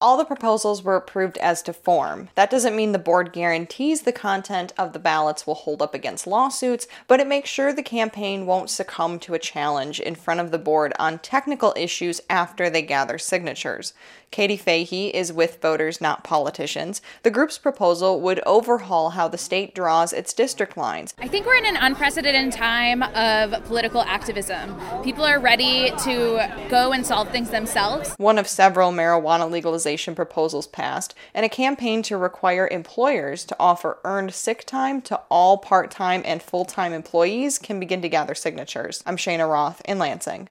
All the proposals were approved as to form. That doesn't mean the board guarantees the content of the ballots will hold up against lawsuits, but it makes sure the campaign won't succumb to a challenge in front of the board on technical issues after they gather signatures. Katie Fahey is with Voters Not Politicians. The group's proposal would overhaul how the state draws its district lines. I think we're in an unprecedented time of political activism. People are ready to go and solve things themselves. One of several marijuana legalization proposals passed, and a campaign to require employers to offer earned sick time to all part-time and full-time employees can begin to gather signatures. I'm Shana Roth in Lansing.